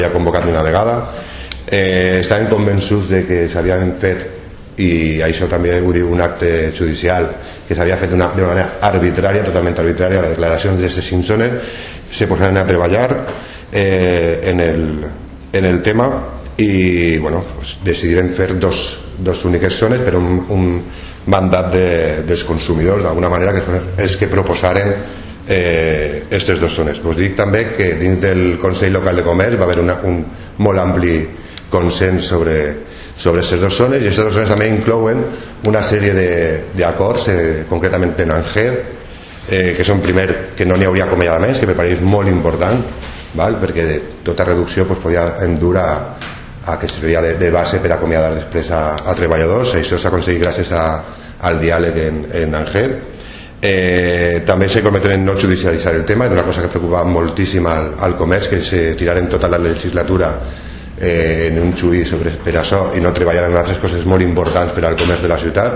ja convocat una vegada. Estaven convençuts de que s'havien fet, i això també ho diu un acte judicial, que s'havia fet d'una manera arbitrària, totalment arbitrària. Les declaracions d'aquestes 5 zones se posaran a treballar en el tema i bueno, pues, decidiren fer dos úniques zones per un mandat dels consumidors, d'alguna manera, que són els que proposaren aquestes 2 zones. Us dic també que dins del Consell Local de Comerç va haver un molt ampli consens sobre aquestes 2 zones, i aquestes 2 zones també inclouen una sèrie d'acords, concretament en Anged, que són, primer, que no n'hi hauria acomiadaments, que me pareix molt important, perquè tota reducció podia endur a que serviria de base per acomiadar després a treballadors. Això s'ha aconseguit gràcies al diàleg en Anged. També se cometen no judicialitzar el tema, és una cosa que preocupa moltíssim al comerç, que se tiraren tota la legislatura en un judici per això i no treballar en altres coses molt importants per al comerç de la ciutat.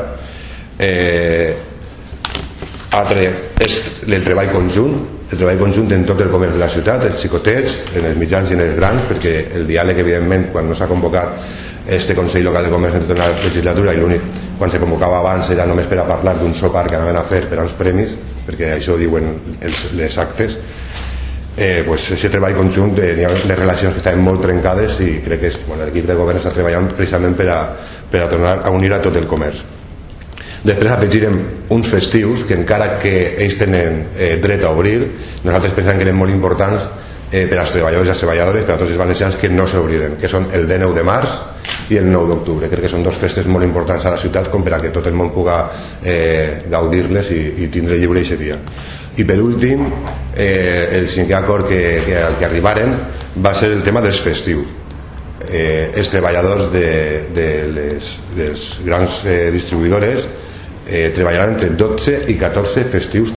Altre és el treball conjunt en tot el comerç de la ciutat, els xicotets, en els mitjans i en els grans, perquè el diàleg, evidentment, quan no s'ha convocat este Consell Local de Comerç en tota la legislatura, i l'únic quan se convocava abans era només per a parlar d'un sopar que anaven a fer per a uns premis, perquè això diuen les actes. Pues aquest treball conjunt, hi ha les relacions que estaven molt trencades, i crec que l'equip de govern està treballant precisament per a tornar a unir a tot el comerç. Després afegirem uns festius que, encara que ells tenen dret a obrir, nosaltres pensem que eren molt importants per als treballadors i les treballadores, per a tots els valencians, que no s'obriren, que són el 19 de març i el 9 d'octubre. Crec que són 2 festes molt importants a la ciutat com per a que tot el món pugui gaudir-les i tindre lliure aquest dia. I per últim, el 5è acord que arribaren va ser el tema dels festius. Els treballadors de les grans distribuïdores treballaran entre 12 i 14 festius